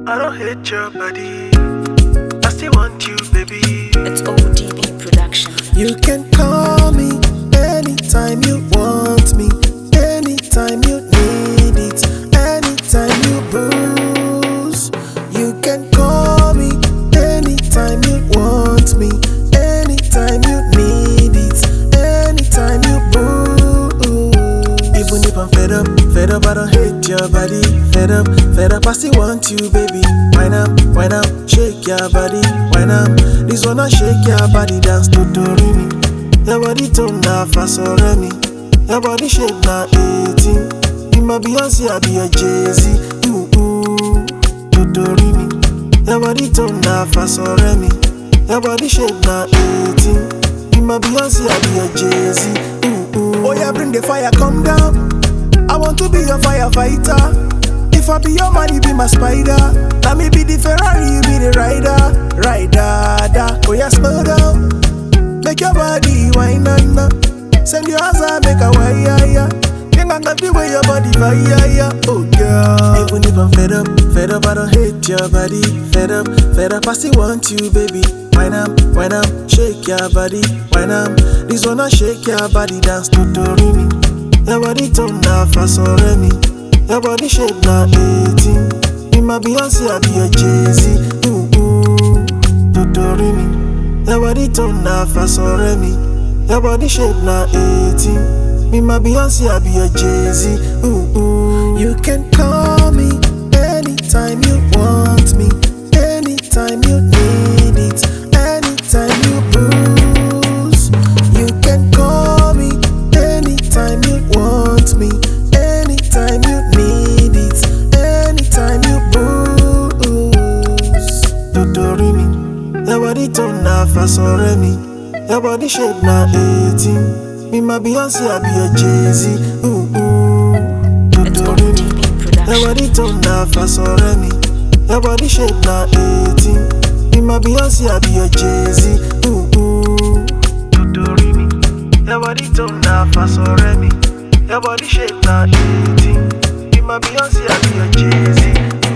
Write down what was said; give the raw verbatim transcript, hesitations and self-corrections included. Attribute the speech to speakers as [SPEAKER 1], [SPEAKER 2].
[SPEAKER 1] I don't hate your body, I still want you, baby.
[SPEAKER 2] It's O D B Production.
[SPEAKER 3] You can call me anytime you want me, anytime you need it, anytime you bruise. You can call me anytime you want me, anytime you need it, anytime you bruise. Even if I'm fed up, fed up, I don't hate your body. Fed up, fed up, I still want you, baby. Wine up, wine up, shake your body. Wine up, this one I shake your body, dance to Dorimi. Your body tone na fasoremi. Your body shape na eighteen. You my Beyonce, I be a Jay-Z. Ooh ooh, to Dorimi. Your body tone na fasoremi. Your body shape na eighteen. You my Beyonce, I be a Jay-Z. Ooh ooh. Oh yeah, bring the fire, come down. I want to be your firefighter. If I be your man, you be my spider. Let me be the Ferrari, you be the rider. Rider, da. Oh yeah, slow down. Make your body wine and uh. Send your hands up, make a wire. Can't get the way your body fire. Oh girl. Even if I'm fed up, fed up, I don't hate your body. Fed up, fed up, I still want you, baby. Wine up, wine up, shake your body. Wine up, this one I shake your body, dance to Dorimi. Your body tone na fasoremi. Your body shape na eighteen. You my Beyonce, I be a Jay-Z. Ooh ooh, to Dorimi. Your body tone na fasoremi. Your body shape na eighteen. Me my Beyonce, I be a Jay-Z. Ooh ooh. You can call me anytime you want me, anytime you need it, anytime you bruise. You can call me anytime you want me, anytime you need it, anytime you bruise. Dorimi, your body tone na fasoremi. Your body shape na eighteen. Me my Beyonce, I be a Jay-Z. Ooh ooh.
[SPEAKER 2] It's O D B Production.
[SPEAKER 3] Your body tone na fasoremi. Your body shape na eighteen. Me my Beyonce, I be a Jay-Z. Ooh ooh. Dorimi, your body tone na fasoremi. Your body shape na eighteen. Me my Beyonce, I be a Jay-Z.